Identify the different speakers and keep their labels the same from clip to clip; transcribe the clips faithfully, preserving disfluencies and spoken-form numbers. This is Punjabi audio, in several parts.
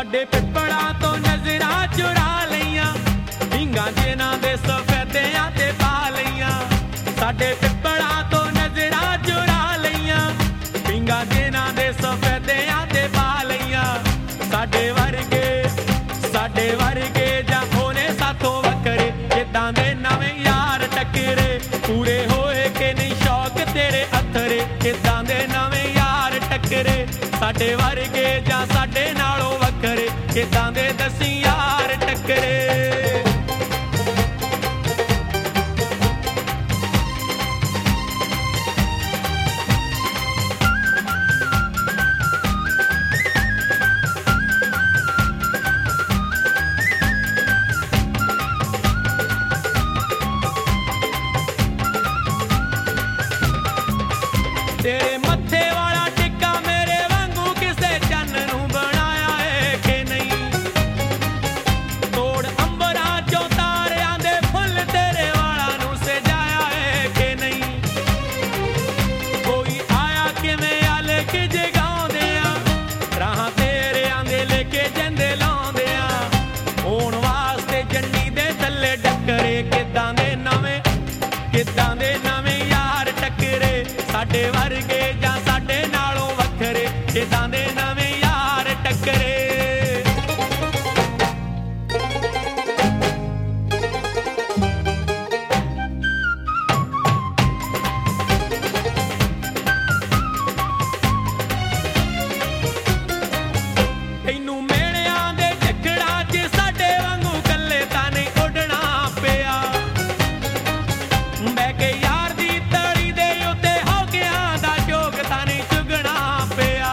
Speaker 1: ਸਾਡੇ ਪਿੱਪਲਾਂ ਤੋਂ ਨਜ਼ਰਾਂ ਚੁਰਾ ਲਈਆਂ, ਢੀਂਗਾਂ ਜਿਨ੍ਹਾਂ ਦੇ ਸਫੈਦਿਆਂ ਤੇ ਪਾ ਲਈਆਂ। ਸਾਡੇ ਪਿੱਪਲਾਂ ਤੋਂ ਨਜ਼ਰਾਂ ਚੁਰਾ ਲਈਆਂ, ਢੀਂਗਾਂ ਜਿਨ੍ਹਾਂ ਦੇ ਸਫੈਦਿਆਂ ਤੇ ਪਾ ਲਈਆਂ। ਸਾਡੇ ਵਰਗੇ ਸਾਡੇ ਵਰਗੇ ਜਾਂ ਉਹਨੇ ਸਾਥੋਂ ਵੱਖਰੇ, ਕਿੱਦਾਂ ਦੇ ਨਵੇਂ ਯਾਰ ਟੱਕਰੇ, ਪੂਰੇ ਹੋਏ ਕਿ ਨਹੀਂ ਸ਼ੌਕ ਤੇਰੇ ਅਥਰੇ, ਕਿੱਦਾਂ ਦੇ ਨਵੇਂ ਯਾਰ ਟੱਕਰੇ। ਸਾਡੇ ਵਰਗੇ ਜਾਂ ਸਾਡੇ ਨਾਲੋਂ ਵੱਖਰੇ, ਕਿੱਦਾਂ ਦੇ ਦਸੀਂ ਯਾਰ ਟੱਕਰੇ। ਤੇਰੇ ਮੱਥੇ ਵਾਲਾ ਟਿੱਕਾ ਮੇਰੇ ਵਾਂਗੂ ਕਿਸੇ ਚੰਨ ਨੂੰ ਬਣਾਇਆ ਏ ਕਿ ਨਹੀਂ। ਤੋੜ ਅੰਬਰਾਂ ਚੋਂ ਤਾਰਿਆਂ ਦੇ ਫੁੱਲ ਤੇਰੇ ਵਾਲਾਂ ਨੂੰ ਸਜਾਇਆ ਏ ਕਿ ਨਹੀਂ। ਕੋਈ ਆਇਆ ਕਿਵੇਂ ਆਲੇ ਕਿ ਜਗਾਉਂਦੇ ਆ, ਰਾਹਾਂ ਤੇਰਿਆਂ ਦੇ ਲੈ ਕੇ ਜਾਂਦੇ ਲਾਉਂਦੇ ਆ। ਹੋਣ ਵਾਸਤੇ ਜੰਡੀ ਦੇ ਥੱਲੇ ਡੱਕਰੇ, ਕਿੱਦਾਂ ਦੇ ਨਵੇਂ ਕਿੱਦਾਂ ਦੇ ਨਵੇਂ ਯਾਰ ਟੱਕਰੇ। ਸਾਡੇ ਵਰਗੇ ਜਾਂ ਸਾਡੇ ਨਾਲੋਂ ਵੱਖਰੇ, ਕਿੱਦਾਂ ਦੇ ਨਵੇਂ ਯਾਰ ਟੱਕਰੇ। ਤੈਨੂੰ ਮੇਲਿਆਂ ਦੇ ਝੱਖੜਾਂ 'ਚ ਸਾਡੇ ਵਾਂਗੂ ਕੱਲੇ ਤਾਂ ਨਹੀਂ ਉੱਡਣਾ ਪਿਆ। ਬਹਿ ਕੇ ਯਾਰ ਦੀ ਤਲੀ ਦੇ ਉੱਤੇ ਹੌਕਿਆਂ ਦਾ ਜੋਗ ਤਾਂ ਨਹੀਂ ਚੁਗਣਾ ਪਿਆ।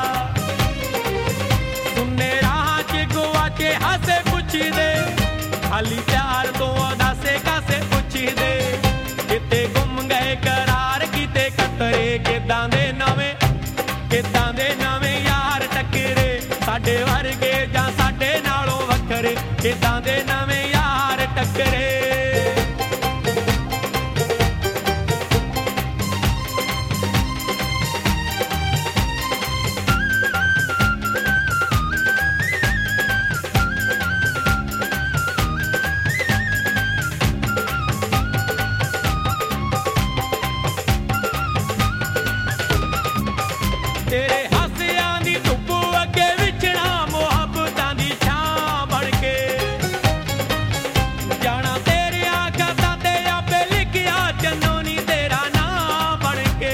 Speaker 1: ਸੁੰਨੇ ਰਾਹਾਂ 'ਚ ਗੁਆਚੇ ਹਾਸੇ ਪੁੱਛਦੇ, ਖਾਲੀ ਪਿਆਰ ਤੋਂ ਉਦਾਸੇ ਕਾਸੇ ਪੁੱਛਦੇ। ਕਿਤੇ ਗੁੰਮ ਗਏ ਕਰਾਰ ਕਿਤੇ ਕਤਰੇ, ਕਿੱਦਾਂ ਦੇ ਨਵੇਂ ਕਿੱਦਾਂ ਦੇ ਨਵੇਂ ਯਾਰ ਟੱਕਰੇ। ਸਾਡੇ ਵਰਗੇ ਜਾਂ ਸਾਡੇ ਨਾਲੋਂ ਵੱਖਰੇ, ਕਿੱਦਾਂ ਦੇ ਨਵੇਂ ਯਾਰ ਟੱਕਰੇ। ਤੇਰੇ ਹਾਸਿਆਂ ਦੀ ਧੁੱਪ ਅੱਗੇ ਵਿਛਣਾ ਮੁਹੱਬਤਾਂ ਦੀ ਛਾਂ ਬਣ ਕੇ। ਜਾਣਾ ਤੇਰੀਆਂ ਖਾਤਾਂ ਤੇ ਆਪੇ ਲਿਖਿਆ ਚੰਨੋ ਨੀ ਤੇਰਾ ਨਾਂ ਬਣ ਕੇ।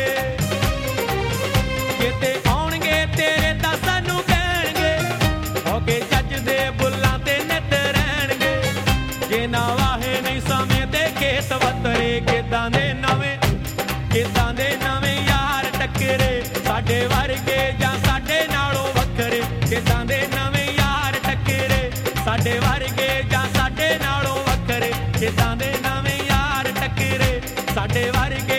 Speaker 1: ਕਿਤੇ ਆਉਣਗੇ ਤੇਰੇ ਤਾਂ ਸਾਨੂੰ ਕਹਿਣਗੇ, ਹੋ ਕੇ ਜੱਜ ਦੇ ਬੁੱਲਾਂ ਤੇ ਨਿੱਤ ਰਹਿਣਗੇ। ਜੇ ਨਾ ਵਾਹੇ ਨਹੀਂ ਸਮੇਂ ਤੇ ਖੇਤ ਵਤਰੇ, ਕਿੱਦਾਂ ਦੇ ਨਵੇਂ ਕਿੱਦਾਂ ਦੇ ਨਵੇਂ ਯਾਰ ਟੱਕਰੇ। ਸਾਡੇ ਵਰਗੇ ਜਾਂ ਸਾਡੇ ਨਾਲੋਂ ਵੱਖਰੇ, ਕਿੱਦਾਂ ਦੇ ਨਵੇਂ ਯਾਰ ਟੱਕਰੇ। ਸਾਡੇ ਵਰਗੇ ਜਾਂ ਸਾਡੇ ਨਾਲੋਂ ਵੱਖਰੇ, ਕਿੱਦਾਂ ਦੇ ਨਵੇਂ ਯਾਰ ਟੱਕਰੇ। ਸਾਡੇ ਵਰਗੇ